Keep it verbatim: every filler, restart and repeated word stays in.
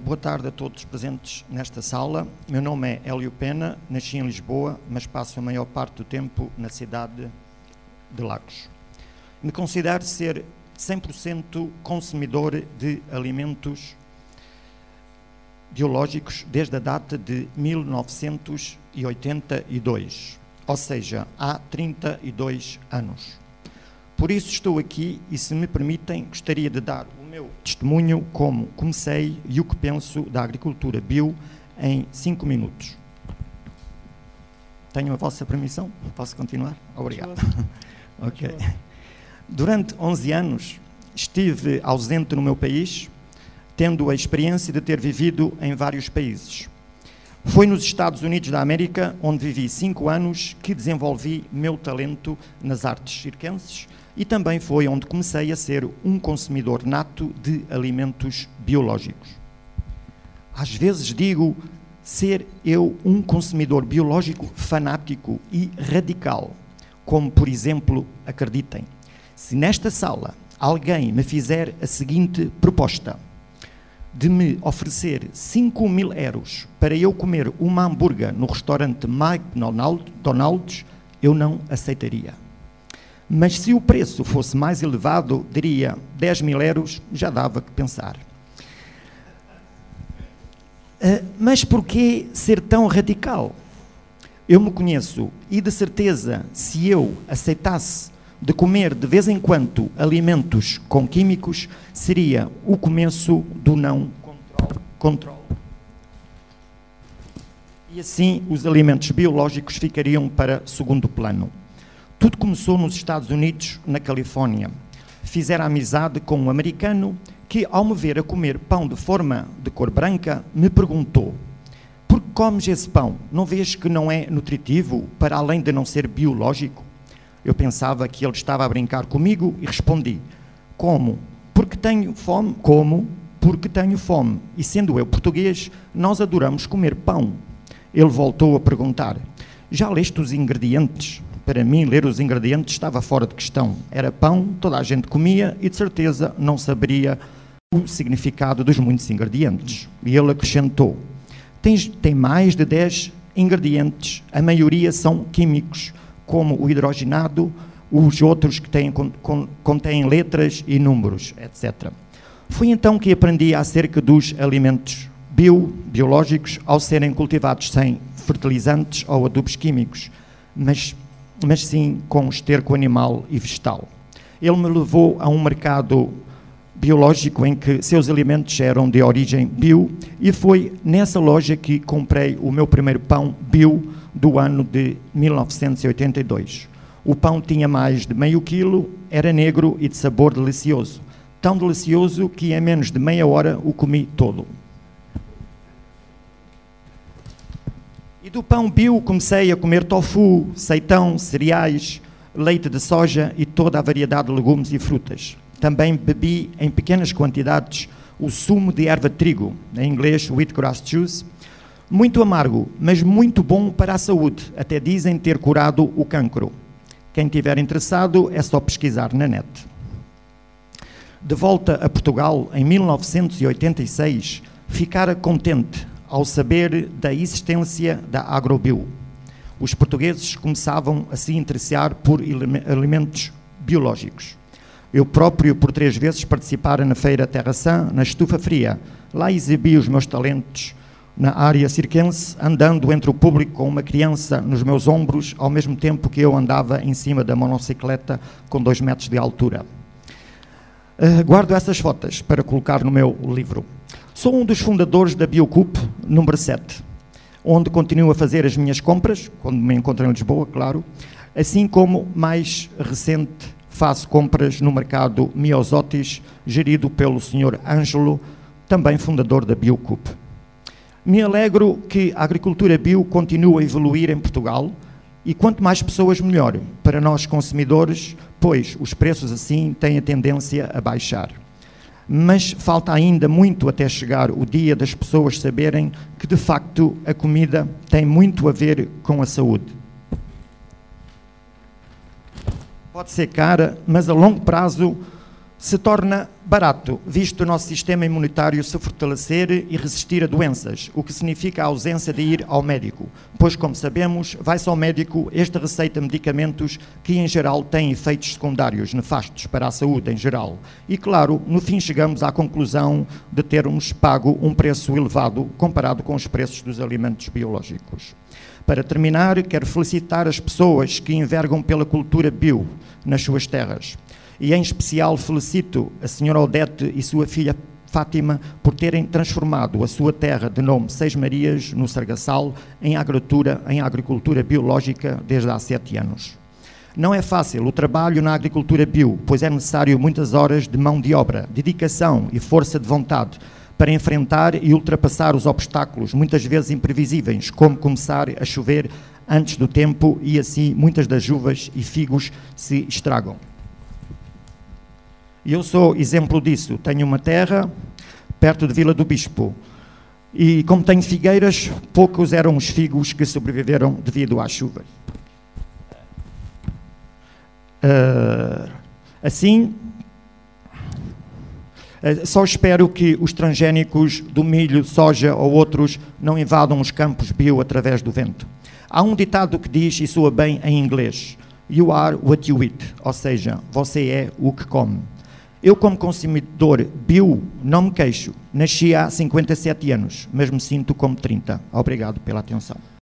boa tarde a todos presentes nesta sala. Meu nome é Hélio Pena, nasci em Lisboa, mas passo a maior parte do tempo na cidade de Lagos. Me considero ser cem por cento consumidor de alimentos biológicos desde a data de mil novecentos e oitenta e dois, ou seja, há trinta e dois anos. Por isso estou aqui e, se me permitem, gostaria de dar o meu testemunho como comecei e o que penso da agricultura bio em cinco minutos. Tenho a vossa permissão? Posso continuar? Obrigado. Ok. Durante onze anos estive ausente no meu país, tendo a experiência de ter vivido em vários países. Foi nos Estados Unidos da América, onde vivi cinco anos, que desenvolvi meu talento nas artes circenses e também foi onde comecei a ser um consumidor nato de alimentos biológicos. Às vezes digo ser eu um consumidor biológico fanático e radical, como, por exemplo, acreditem, se nesta sala alguém me fizer a seguinte proposta, de me oferecer cinco mil euros para eu comer uma hambúrguer no restaurante McDonald's, eu não aceitaria. Mas se o preço fosse mais elevado, diria dez mil euros, já dava que pensar. Uh, mas porquê ser tão radical? Eu me conheço e, de certeza, se eu aceitasse de comer de vez em quando alimentos com químicos, seria o começo do não controle. E assim os alimentos biológicos ficariam para segundo plano. Tudo começou nos Estados Unidos, na Califórnia. Fizeram amizade com um americano que, ao me ver a comer pão de forma de cor branca, me perguntou: por que comes esse pão? Não vês que não é nutritivo, para além de não ser biológico? Eu pensava que ele estava a brincar comigo e respondi: como? Porque tenho fome? Como? Porque tenho fome. E sendo eu português, nós adoramos comer pão. Ele voltou a perguntar: já leste os ingredientes? Para mim, ler os ingredientes estava fora de questão. Era pão, toda a gente comia e, de certeza, não saberia o significado dos muitos ingredientes. E ele acrescentou: tem, tem mais de dez ingredientes, a maioria são químicos, como o hidrogenado, os outros que têm, contêm letras e números, etcétera. Foi então que aprendi acerca dos alimentos bio, biológicos, ao serem cultivados sem fertilizantes ou adubos químicos, mas, mas sim com esterco animal e vegetal. Ele me levou a um mercado biológico em que seus alimentos eram de origem bio e foi nessa loja que comprei o meu primeiro pão bio do ano de mil novecentos e oitenta e dois. O pão tinha mais de meio quilo, era negro e de sabor delicioso. Tão delicioso que em menos de meia hora o comi todo. E do pão bio comecei a comer tofu, seitão, cereais, leite de soja e toda a variedade de legumes e frutas. Também bebi em pequenas quantidades o sumo de erva de trigo, em inglês wheatgrass juice, muito amargo, mas muito bom para a saúde, até dizem ter curado o cancro. Quem estiver interessado é só pesquisar na net. De volta a Portugal, em mil novecentos e oitenta e seis, ficara contente ao saber da existência da agrobio. Os portugueses começavam a se interessar por alimentos biológicos. Eu próprio, por três vezes, participara na Feira Terra Sã, na Estufa Fria. Lá exibi os meus talentos na área circense, andando entre o público com uma criança nos meus ombros, ao mesmo tempo que eu andava em cima da monocicleta com dois metros de altura. Uh, guardo essas fotos para colocar no meu livro. Sou um dos fundadores da Biocoop número sete, onde continuo a fazer as minhas compras, quando me encontro em Lisboa, claro, assim como, mais recente, faço compras no mercado Miosotis, gerido pelo senhor Ângelo, também fundador da Biocoop. Me alegro que a agricultura bio continue a evoluir em Portugal e quanto mais pessoas melhor para nós consumidores, pois os preços assim têm a tendência a baixar. Mas falta ainda muito até chegar o dia das pessoas saberem que de facto a comida tem muito a ver com a saúde. Pode ser cara, mas a longo prazo se torna barato, visto o nosso sistema imunitário se fortalecer e resistir a doenças, o que significa a ausência de ir ao médico, pois, como sabemos, vai-se ao médico, este receita medicamentos que, em geral, têm efeitos secundários nefastos para a saúde em geral. E, claro, no fim chegamos à conclusão de termos pago um preço elevado comparado com os preços dos alimentos biológicos. Para terminar, quero felicitar as pessoas que envergam pela cultura bio nas suas terras. E, em especial, felicito a senhora Odete e sua filha Fátima por terem transformado a sua terra de nome Seis Marias, no Sargassal, em agricultura, em agricultura biológica desde há sete anos. Não é fácil o trabalho na agricultura bio, pois é necessário muitas horas de mão de obra, dedicação e força de vontade para enfrentar e ultrapassar os obstáculos, muitas vezes imprevisíveis, como começar a chover antes do tempo e, assim, muitas das uvas e figos se estragam. Eu sou exemplo disso. Tenho uma terra perto de Vila do Bispo e, como tenho figueiras, poucos eram os figos que sobreviveram devido às chuvas. Uh, assim, uh, só espero que os transgénicos do milho, soja ou outros não invadam os campos bio através do vento. Há um ditado que diz, e soa bem em inglês, "You are what you eat", ou seja, você é o que come. Eu, como consumidor bio, não me queixo. Nasci há cinquenta e sete anos, mas me sinto como trinta. Obrigado pela atenção.